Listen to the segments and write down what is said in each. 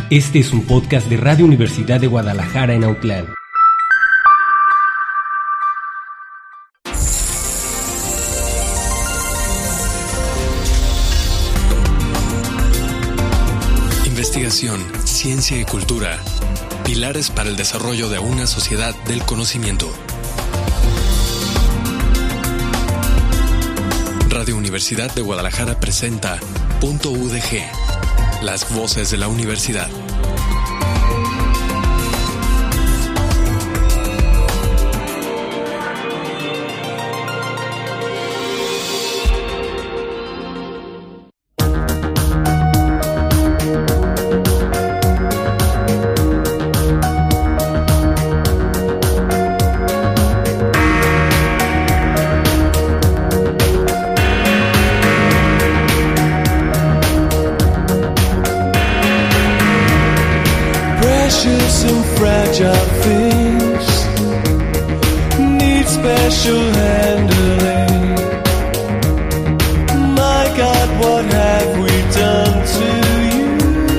Este es un podcast de Radio Universidad de Guadalajara en Autlán. Investigación, ciencia y cultura. Pilares para el desarrollo de una sociedad del conocimiento. Radio Universidad de Guadalajara presenta Punto UDG, las voces de la universidad. Some fragile things need special handling. My God, what have we done to you?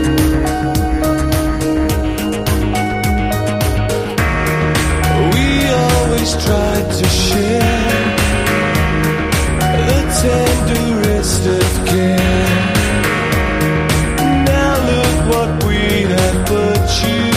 We always tried to share the tenderest of care. Now look what we have put you.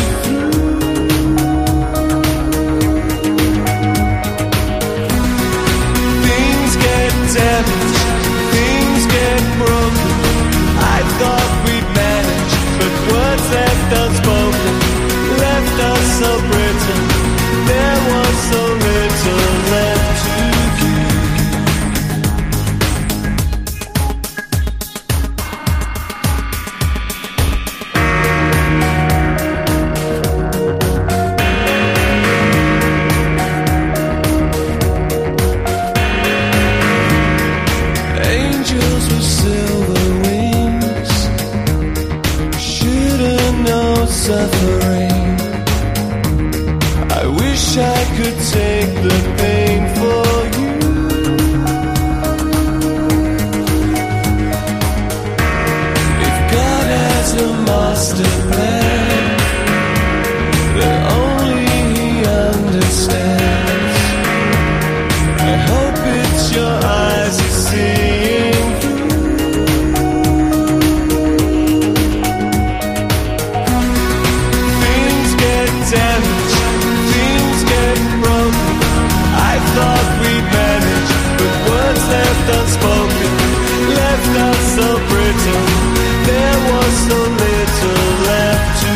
Things get broken. I thought we'd manage, but words left unspoken, left us so brittle. There was so little left to suffering. I wish I could take the pain for you. If God has a master plan that only He understands, I hope it's your eyes are seeing through. Damage, things get broken. I thought we'd manage, but words left unspoken, left us so brittle. There was so little left to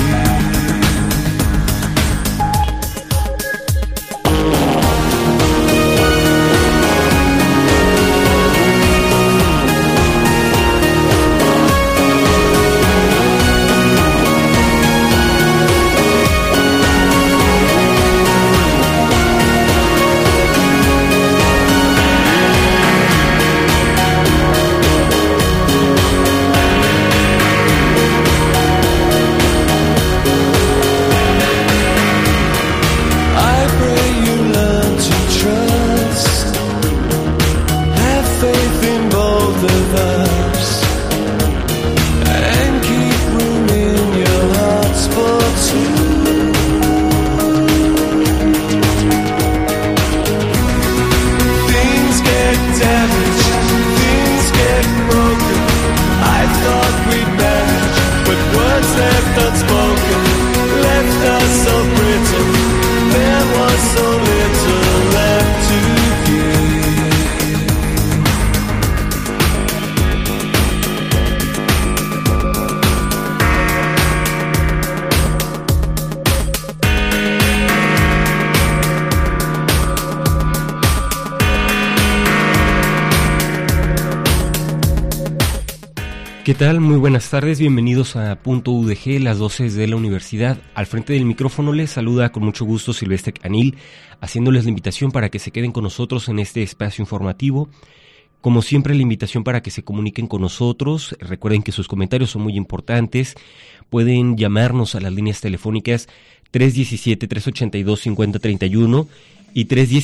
¿Qué tal? Muy buenas tardes, bienvenidos a Punto UDG, las voces de la universidad. Al frente del micrófono les saluda con mucho gusto Silvestre Canil, haciéndoles la invitación para que se queden con nosotros en este espacio informativo. Como siempre, la invitación para que se comuniquen con nosotros. Recuerden que sus comentarios son muy importantes. Pueden llamarnos a las líneas telefónicas 317-382-5031 y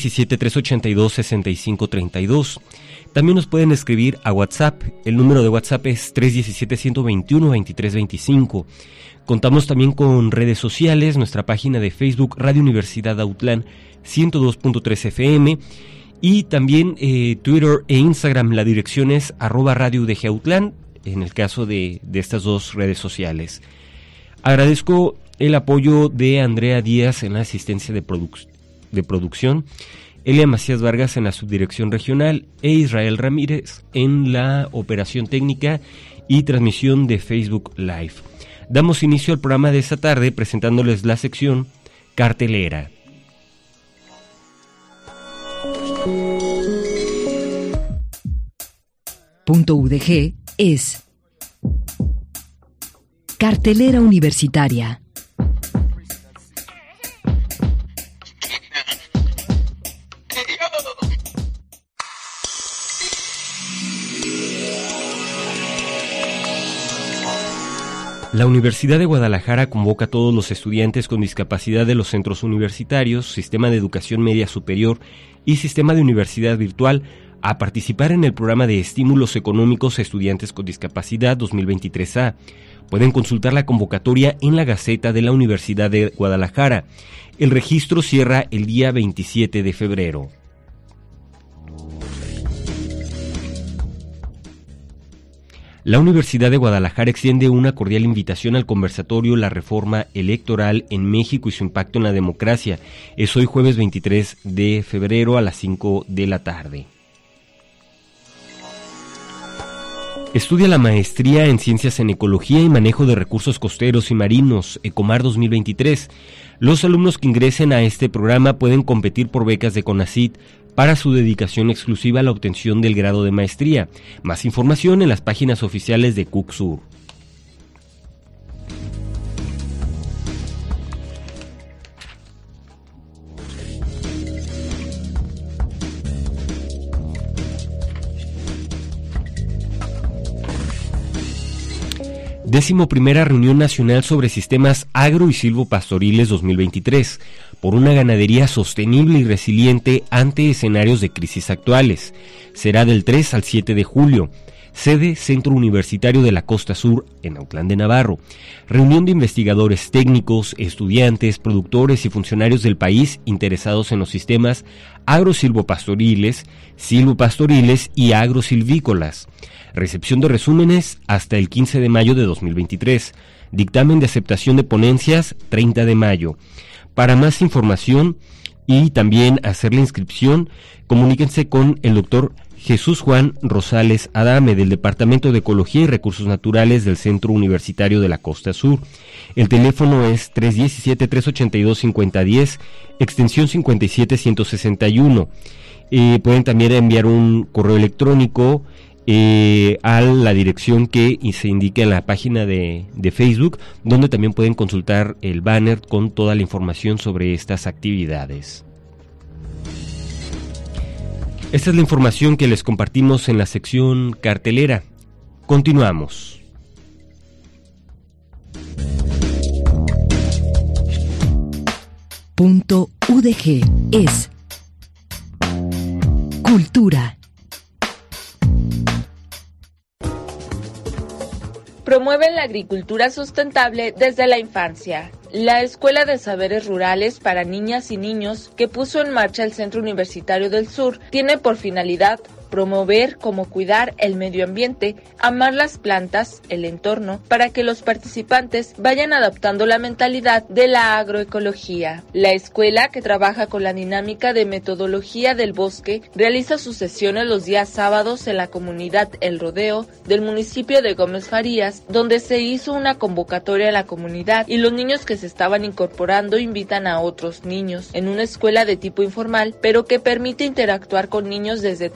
317-382-6532. También nos pueden escribir a WhatsApp. El número de WhatsApp es 317-121-2325. Contamos también con redes sociales, nuestra página de Facebook Radio Universidad Autlán 102.3 FM y también Twitter e Instagram. La dirección es @Radio UDG Autlán en el caso de estas dos redes sociales. Agradezco el apoyo de Andrea Díaz en la asistencia de producción, Elia Macías Vargas en la subdirección regional e Israel Ramírez en la operación técnica y transmisión de Facebook Live. Damos inicio al programa de esta tarde presentándoles la sección Cartelera. Punto UDG es Cartelera Universitaria. La Universidad de Guadalajara convoca a todos los estudiantes con discapacidad de los centros universitarios, Sistema de Educación Media Superior y Sistema de Universidad Virtual a participar en el programa de estímulos económicos a estudiantes con discapacidad 2023A. Pueden consultar la convocatoria en la Gaceta de la Universidad de Guadalajara. El registro cierra el día 27 de febrero. La Universidad de Guadalajara extiende una cordial invitación al conversatorio La Reforma Electoral en México y su impacto en la democracia. Es hoy jueves 23 de febrero a las 5 de la tarde. Estudia la maestría en Ciencias en Ecología y Manejo de Recursos Costeros y Marinos, Ecomar 2023. Los alumnos que ingresen a este programa pueden competir por becas de CONACYT para su dedicación exclusiva a la obtención del grado de maestría. Más información en las páginas oficiales de CUCSUR. Decimoprimera Reunión Nacional sobre Sistemas Agro y Silvopastoriles 2023, por una ganadería sostenible y resiliente ante escenarios de crisis actuales. Será del 3 al 7 de julio. Sede Centro Universitario de la Costa Sur, en Autlán de Navarro. Reunión de investigadores técnicos, estudiantes, productores y funcionarios del país interesados en los sistemas agrosilvopastoriles, silvopastoriles y agrosilvícolas. Recepción de resúmenes hasta el 15 de mayo de 2023. Dictamen de aceptación de ponencias 30 de mayo. Para más información y también hacer la inscripción, comuníquense con el doctor Jesús Juan Rosales Adame del Departamento de Ecología y Recursos Naturales del Centro Universitario de la Costa Sur. El teléfono es 317-382-5010, extensión 57161. Pueden también enviar un correo electrónico a la dirección que se indica en la página de Facebook, donde también pueden consultar el banner con toda la información sobre estas actividades. Esta es la información que les compartimos en la sección cartelera. Continuamos. Punto UDG es Cultura. Promueven la agricultura sustentable desde la infancia. La Escuela de Saberes Rurales para Niñas y Niños que puso en marcha el Centro Universitario del Sur tiene por finalidad promover cómo cuidar el medio ambiente, amar las plantas, el entorno, para que los participantes vayan adaptando la mentalidad de la agroecología. La escuela, que trabaja con la dinámica de metodología del bosque, realiza sus sesiones los días sábados en la comunidad El Rodeo del municipio de Gómez Farías, donde se hizo una convocatoria a la comunidad y los niños que se estaban incorporando invitan a otros niños en una escuela de tipo informal, pero que permite interactuar con niños desde 3 o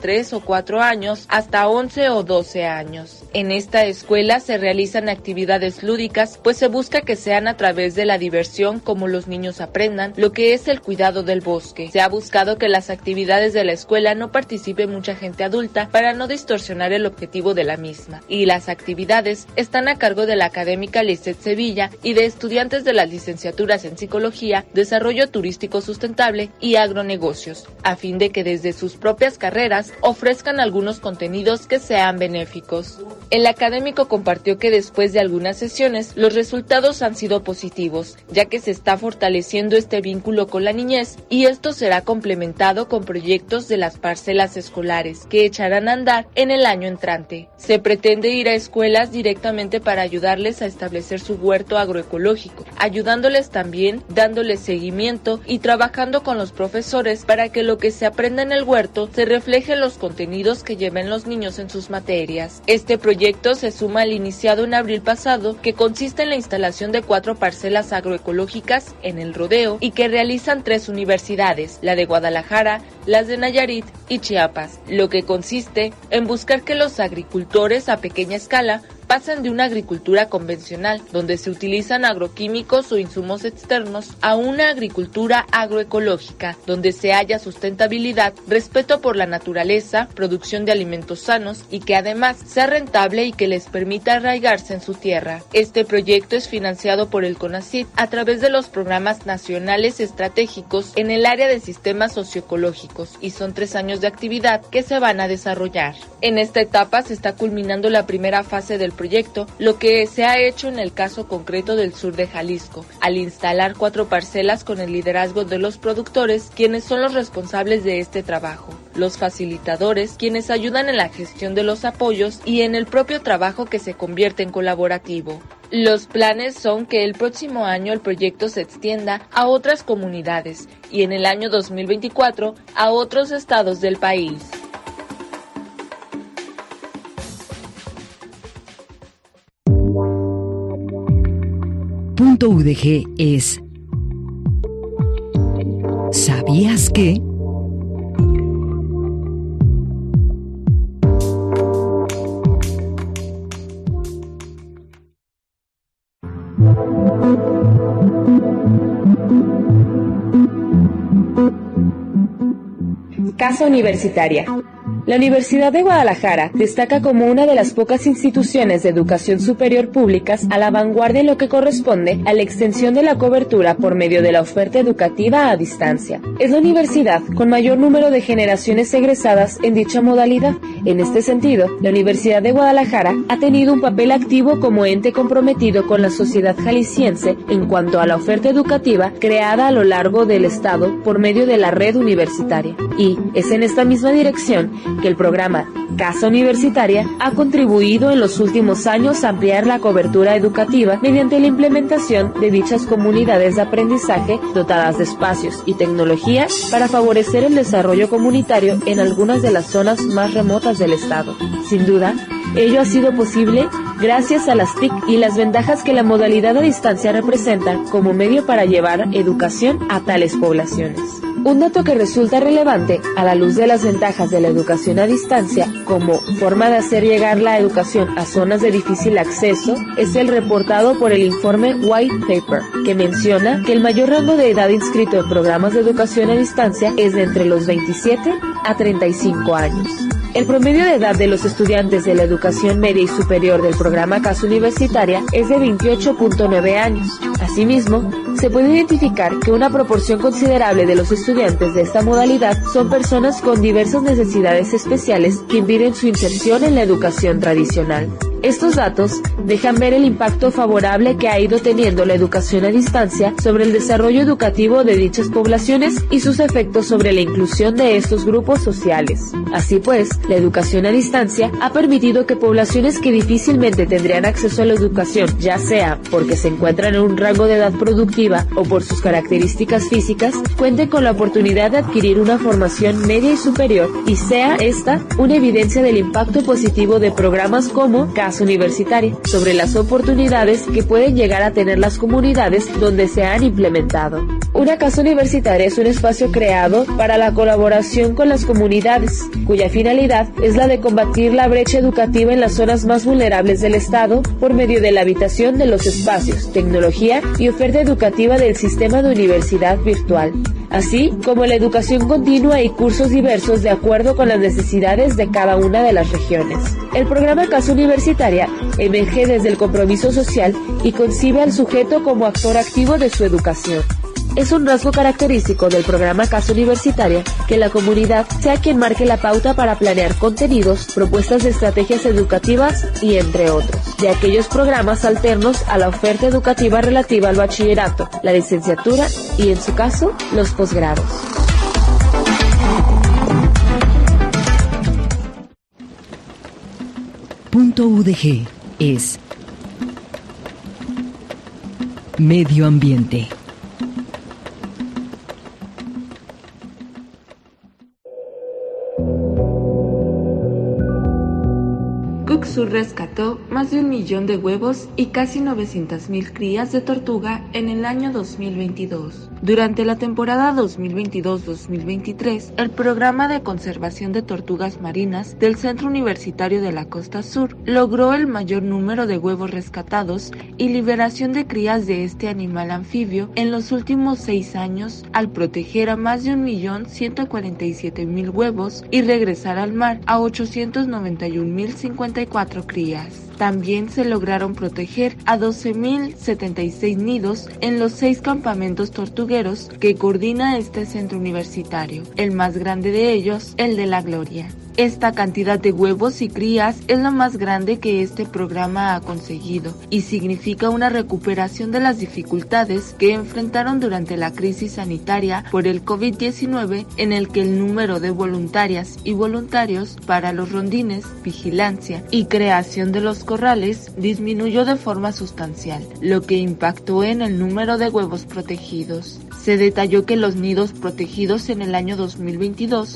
4 años hasta 11 o 12 años. En esta escuela se realizan actividades lúdicas, pues se busca que sean a través de la diversión como los niños aprendan lo que es el cuidado del bosque. Se ha buscado que las actividades de la escuela no participe mucha gente adulta para no distorsionar el objetivo de la misma. Y las actividades están a cargo de la académica Lisette Sevilla y de estudiantes de las licenciaturas en Psicología, Desarrollo Turístico Sustentable y Agronegocios, a fin de que desde sus propias carreras ofrezcan algunos contenidos que sean benéficos. El académico compartió que después de algunas sesiones los resultados han sido positivos, ya que se está fortaleciendo este vínculo con la niñez y esto será complementado con proyectos de las parcelas escolares que echarán a andar en el año entrante. Se pretende ir a escuelas directamente para ayudarles a establecer su huerto agroecológico, ayudándoles también, dándoles seguimiento y trabajando con los profesores para que lo que se aprenda en el huerto se refleje en los contenidos que lleven los niños en sus materias. Este proyecto se suma al iniciado en abril pasado, que consiste en la instalación de 4 parcelas agroecológicas en el Rodeo y que realizan 3 universidades, la de Guadalajara, las de Nayarit y Chiapas, lo que consiste en buscar que los agricultores a pequeña escala pasan de una agricultura convencional, donde se utilizan agroquímicos o insumos externos, a una agricultura agroecológica, donde se haya sustentabilidad, respeto por la naturaleza, producción de alimentos sanos y que además sea rentable y que les permita arraigarse en su tierra. Este proyecto es financiado por el CONACYT a través de los programas nacionales estratégicos en el área de sistemas socioecológicos y son 3 años de actividad que se van a desarrollar. En esta etapa se está culminando la primera fase del proyecto, lo que se ha hecho en el caso concreto del sur de Jalisco, al instalar 4 parcelas con el liderazgo de los productores, quienes son los responsables de este trabajo, los facilitadores, quienes ayudan en la gestión de los apoyos y en el propio trabajo que se convierte en colaborativo. Los planes son que el próximo año el proyecto se extienda a otras comunidades y en el año 2024 a otros estados del país. Punto UDG es ¿sabías qué? Casa Universitaria. La Universidad de Guadalajara destaca como una de las pocas instituciones de educación superior públicas a la vanguardia en lo que corresponde a la extensión de la cobertura por medio de la oferta educativa a distancia. Es la universidad con mayor número de generaciones egresadas en dicha modalidad. En este sentido, la Universidad de Guadalajara ha tenido un papel activo como ente comprometido con la sociedad jalisciense en cuanto a la oferta educativa creada a lo largo del estado por medio de la red universitaria. Y es en esta misma dirección que el programa Casa Universitaria ha contribuido en los últimos años a ampliar la cobertura educativa mediante la implementación de dichas comunidades de aprendizaje dotadas de espacios y tecnología para favorecer el desarrollo comunitario en algunas de las zonas más remotas del estado. Sin duda, ello ha sido posible gracias a las TIC y las ventajas que la modalidad a distancia representa como medio para llevar educación a tales poblaciones. Un dato que resulta relevante a la luz de las ventajas de la educación a distancia como forma de hacer llegar la educación a zonas de difícil acceso es el reportado por el informe White Paper, que menciona que el mayor rango de edad inscrito en programas de educación a distancia es de entre los 27 a 35 años. El promedio de edad de los estudiantes de la educación media y superior del programa Casa Universitaria es de 28.9 años. Asimismo, se puede identificar que una proporción considerable de los estudiantes de esta modalidad son personas con diversas necesidades especiales que impiden su inserción en la educación tradicional. Estos datos dejan ver el impacto favorable que ha ido teniendo la educación a distancia sobre el desarrollo educativo de dichas poblaciones y sus efectos sobre la inclusión de estos grupos sociales. Así pues, la educación a distancia ha permitido que poblaciones que difícilmente tendrían acceso a la educación, ya sea porque se encuentran en un rango de edad productiva o por sus características físicas, cuenten con la oportunidad de adquirir una formación media y superior y sea esta una evidencia del impacto positivo de programas como Casa Universitaria sobre las oportunidades que pueden llegar a tener las comunidades donde se han implementado. Una casa universitaria es un espacio creado para la colaboración con las comunidades, cuya finalidad es la de combatir la brecha educativa en las zonas más vulnerables del Estado por medio de la habitación de los espacios, tecnología y oferta educativa del sistema de universidad virtual, así como la educación continua y cursos diversos de acuerdo con las necesidades de cada una de las regiones. El programa Casa Universitaria emerge desde el compromiso social y concibe al sujeto como actor activo de su educación. Es un rasgo característico del programa Casa Universitaria que la comunidad sea quien marque la pauta para planear contenidos, propuestas de estrategias educativas y entre otros, de aquellos programas alternos a la oferta educativa relativa al bachillerato, la licenciatura y, en su caso, los posgrados. Punto UDG es Medio Ambiente. Sur rescató más de 1 millón de huevos y casi 900,000 crías de tortuga en el año 2022. Durante la temporada 2022-2023, el Programa de Conservación de Tortugas Marinas del Centro Universitario de la Costa Sur logró el mayor número de huevos rescatados y liberación de crías de este animal anfibio en los últimos 6 años, al proteger a más de 1.147.000 huevos y regresar al mar a 891.054 crías. También se lograron proteger a 12.076 nidos en los 6 campamentos tortugueros que coordina este centro universitario, el más grande de ellos, el de La Gloria. Esta cantidad de huevos y crías es la más grande que este programa ha conseguido y significa una recuperación de las dificultades que enfrentaron durante la crisis sanitaria por el COVID-19, en el que el número de voluntarias y voluntarios para los rondines, vigilancia y creación de los corrales disminuyó de forma sustancial, lo que impactó en el número de huevos protegidos. Se detalló que los nidos protegidos en el año 2022,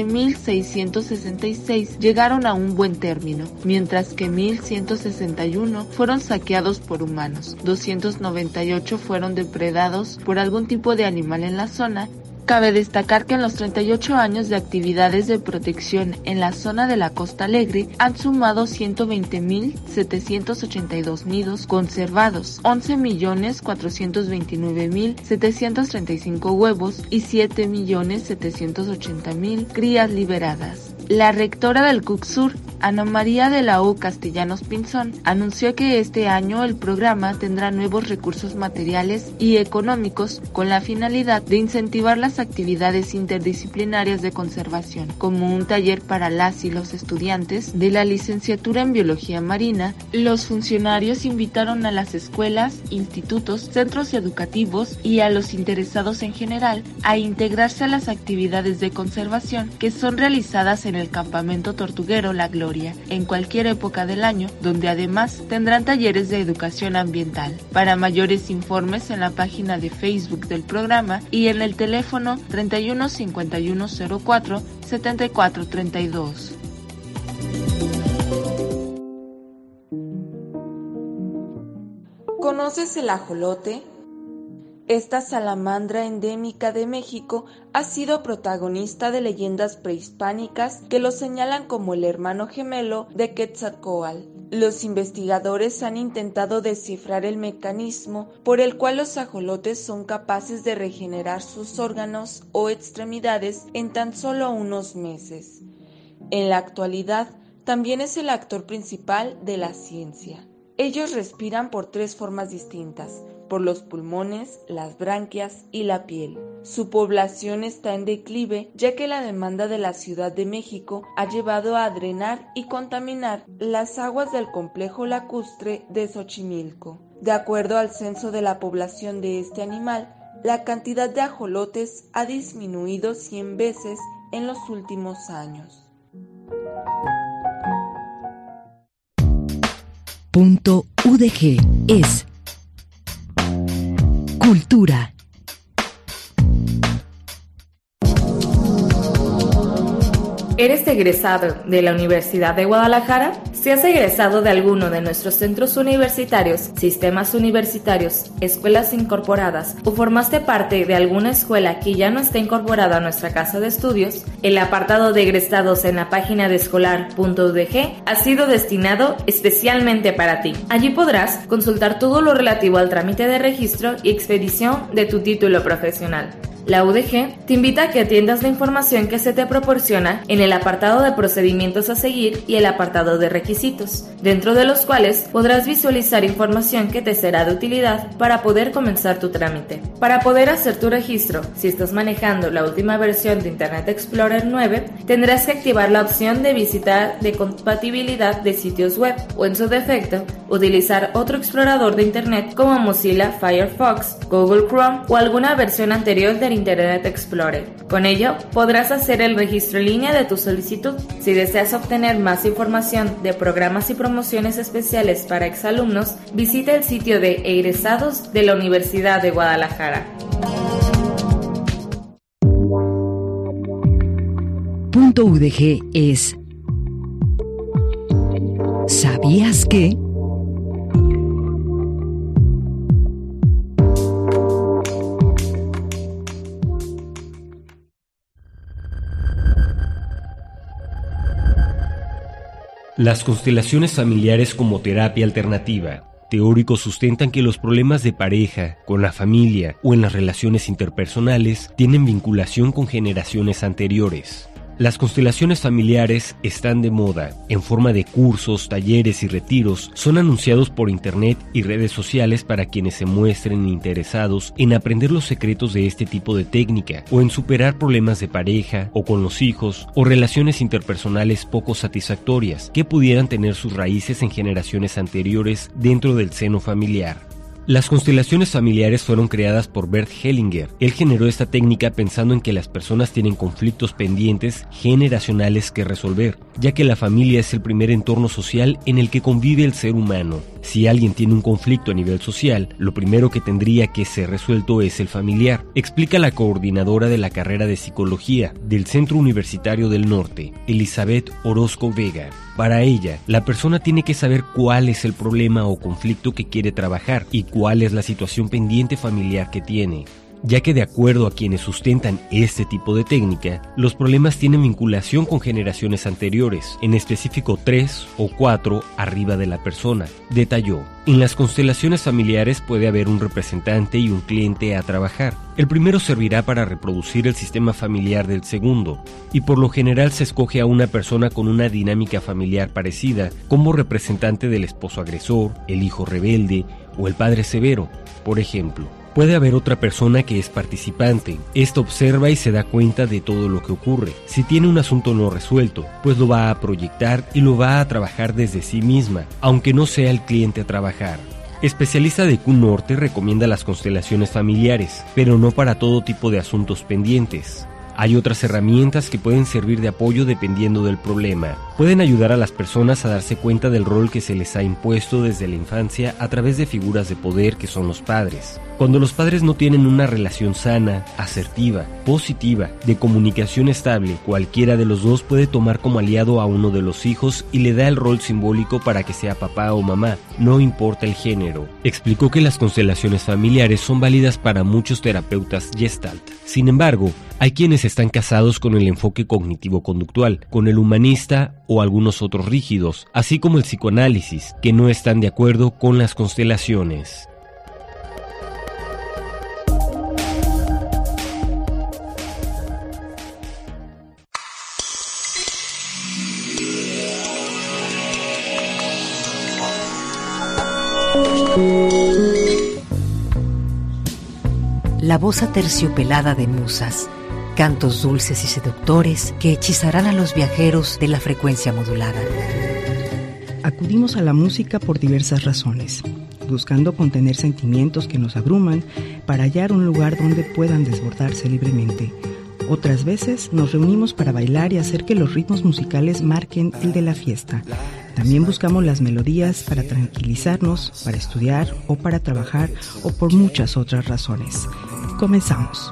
11.666 llegaron a un buen término, mientras que 1.161 fueron saqueados por humanos, 298 fueron depredados por algún tipo de animal en la zona. Cabe destacar que en los 38 años de actividades de protección en la zona de la Costa Alegre han sumado 120.782 nidos conservados, 11.429.735 huevos y 7.780.000 crías liberadas. La rectora del CUCSUR, Ana María de la O. Castellanos Pinzón, anunció que este año el programa tendrá nuevos recursos materiales y económicos con la finalidad de incentivar las actividades interdisciplinarias de conservación, como un taller para las y los estudiantes de la licenciatura en Biología Marina. Los funcionarios invitaron a las escuelas, institutos, centros educativos y a los interesados en general a integrarse a las actividades de conservación que son realizadas en el campamento tortuguero La Gloria, en cualquier época del año, donde además tendrán talleres de educación ambiental. Para mayores informes en la página de Facebook del programa y en el teléfono 31 51 04 74 32. ¿Conoces el ajolote? Esta salamandra endémica de México ha sido protagonista de leyendas prehispánicas que lo señalan como el hermano gemelo de Quetzalcóatl. Los investigadores han intentado descifrar el mecanismo por el cual los ajolotes son capaces de regenerar sus órganos o extremidades en tan solo unos meses. En la actualidad, también es el actor principal de la ciencia. Ellos respiran por 3 formas distintas: por los pulmones, las branquias y la piel. Su población está en declive, ya que la demanda de la Ciudad de México ha llevado a drenar y contaminar las aguas del complejo lacustre de Xochimilco. De acuerdo al censo de la población de este animal, la cantidad de ajolotes ha disminuido 100 veces en los últimos años. Punto UDG es Cultura. ¿Eres egresado de la Universidad de Guadalajara? Si has egresado de alguno de nuestros centros universitarios, sistemas universitarios, escuelas incorporadas o formaste parte de alguna escuela que ya no está incorporada a nuestra casa de estudios, el apartado de egresados en la página de escolar.udg ha sido destinado especialmente para ti. Allí podrás consultar todo lo relativo al trámite de registro y expedición de tu título profesional. La UDG te invita a que atiendas la información que se te proporciona en el apartado de procedimientos a seguir y el apartado de requisitos, dentro de los cuales podrás visualizar información que te será de utilidad para poder comenzar tu trámite. Para poder hacer tu registro, si estás manejando la última versión de Internet Explorer 9, tendrás que activar la opción de visita de compatibilidad de sitios web o, en su defecto, utilizar otro explorador de Internet como Mozilla Firefox, Google Chrome o alguna versión anterior de Internet Explorer. Con ello, podrás hacer el registro en línea de tu solicitud. Si deseas obtener más información de programas y promociones especiales para exalumnos, visita el sitio de egresados de la Universidad de Guadalajara. Punto UDG es ¿sabías qué? Las constelaciones familiares como terapia alternativa. Teóricos sustentan que los problemas de pareja, con la familia o en las relaciones interpersonales tienen vinculación con generaciones anteriores. Las constelaciones familiares están de moda. En forma de cursos, talleres y retiros, son anunciados por internet y redes sociales para quienes se muestren interesados en aprender los secretos de este tipo de técnica o en superar problemas de pareja o con los hijos o relaciones interpersonales poco satisfactorias que pudieran tener sus raíces en generaciones anteriores dentro del seno familiar. Las constelaciones familiares fueron creadas por Bert Hellinger. Él generó esta técnica pensando en que las personas tienen conflictos pendientes generacionales que resolver, ya que la familia es el primer entorno social en el que convive el ser humano. Si alguien tiene un conflicto a nivel social, lo primero que tendría que ser resuelto es el familiar, explica la coordinadora de la carrera de psicología del Centro Universitario del Norte, Elizabeth Orozco Vega. Para ella, la persona tiene que saber cuál es el problema o conflicto que quiere trabajar y cuál es la situación pendiente familiar que tiene, ya que de acuerdo a quienes sustentan este tipo de técnica, los problemas tienen vinculación con generaciones anteriores, en específico 3 o 4 arriba de la persona, detalló. En las constelaciones familiares puede haber un representante y un cliente a trabajar. El primero servirá para reproducir el sistema familiar del segundo, y por lo general se escoge a una persona con una dinámica familiar parecida como representante del esposo agresor, el hijo rebelde o el padre severo, por ejemplo. Puede haber otra persona que es participante. Esta observa y se da cuenta de todo lo que ocurre. Si tiene un asunto no resuelto, pues lo va a proyectar y lo va a trabajar desde sí misma, aunque no sea el cliente a trabajar. Especialista de Q Norte recomienda las constelaciones familiares, pero no para todo tipo de asuntos pendientes. Hay otras herramientas que pueden servir de apoyo dependiendo del problema. Pueden ayudar a las personas a darse cuenta del rol que se les ha impuesto desde la infancia a través de figuras de poder que son los padres. Cuando los padres no tienen una relación sana, asertiva, positiva, de comunicación estable, cualquiera de los dos puede tomar como aliado a uno de los hijos y le da el rol simbólico para que sea papá o mamá, no importa el género. Explicó que las constelaciones familiares son válidas para muchos terapeutas Gestalt. Sin embargo, hay quienes están casados con el enfoque cognitivo-conductual, con el humanista o algunos otros rígidos, así como el psicoanálisis, que no están de acuerdo con las constelaciones. La voz aterciopelada de musas, cantos dulces y seductores que hechizarán a los viajeros de la frecuencia modulada. Acudimos a la música por diversas razones, buscando contener sentimientos que nos abruman para hallar un lugar donde puedan desbordarse libremente. Otras veces nos reunimos para bailar y hacer que los ritmos musicales marquen el de la fiesta. También buscamos las melodías para tranquilizarnos, para estudiar o para trabajar o por muchas otras razones. Comenzamos.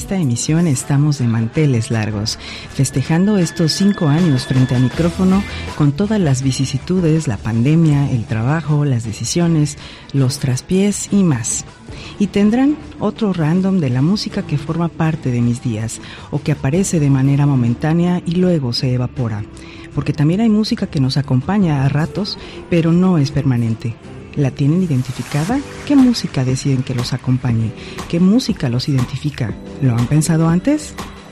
esta emisión estamos de manteles largos, festejando estos 5 años frente al micrófono con todas las vicisitudes, la pandemia, el trabajo, las decisiones, los traspiés y más. Y tendrán otro random de la música que forma parte de mis días o que aparece de manera momentánea y luego se evapora. Porque también hay música que nos acompaña a ratos, pero no es permanente. ¿La tienen identificada? ¿Qué música deciden que los acompañe? ¿Qué música los identifica? ¿Lo han pensado antes?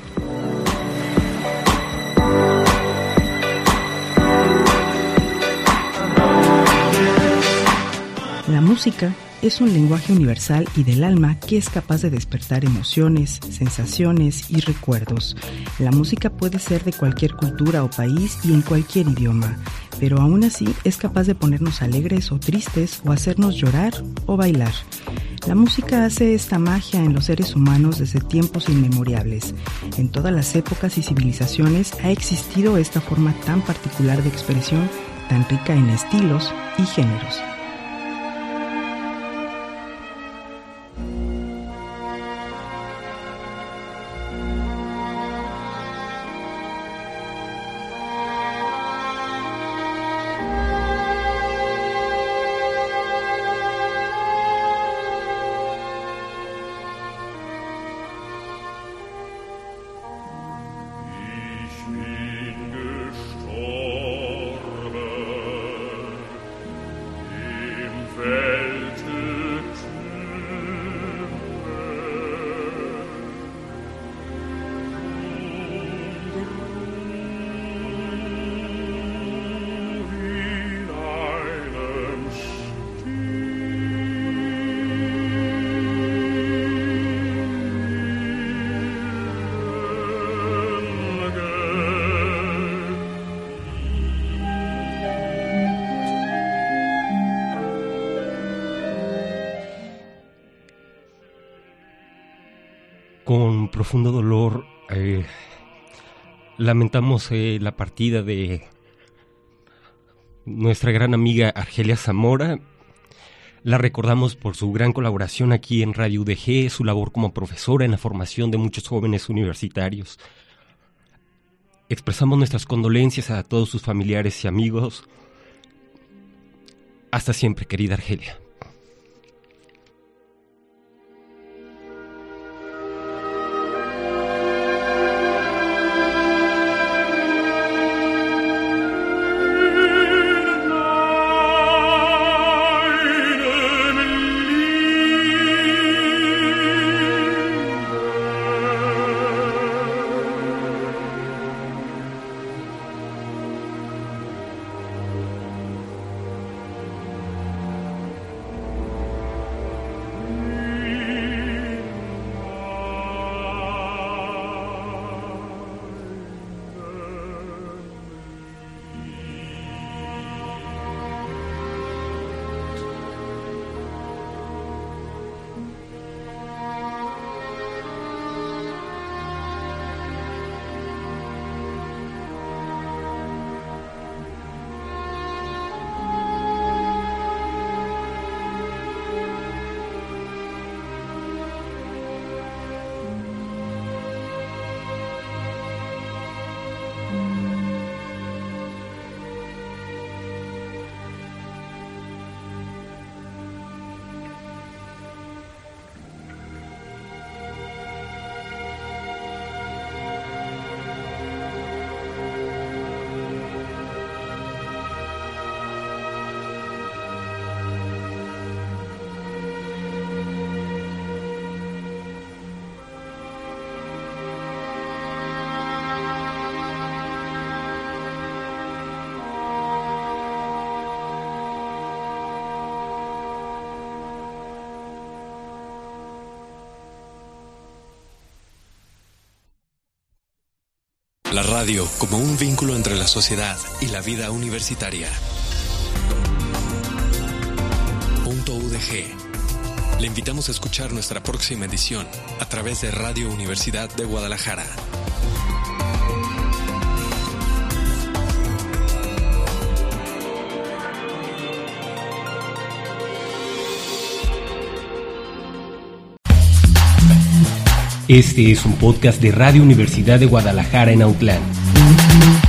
La música es un lenguaje universal y del alma que es capaz de despertar emociones, sensaciones y recuerdos. La música puede ser de cualquier cultura o país y en cualquier idioma, pero aún así es capaz de ponernos alegres o tristes o hacernos llorar o bailar. La música hace esta magia en los seres humanos desde tiempos inmemorables. En todas las épocas y civilizaciones ha existido esta forma tan particular de expresión, tan rica en estilos y géneros. Con profundo dolor lamentamos la partida de nuestra gran amiga Argelia Zamora. La recordamos por su gran colaboración aquí en Radio UDG, su labor como profesora en la formación de muchos jóvenes universitarios. Expresamos nuestras condolencias a todos sus familiares y amigos. Hasta siempre, querida Argelia. La radio como un vínculo entre la sociedad y la vida universitaria. Punto UDG. Le invitamos a escuchar nuestra próxima edición a través de Radio Universidad de Guadalajara. Este es un podcast de Radio Universidad de Guadalajara en Autlán.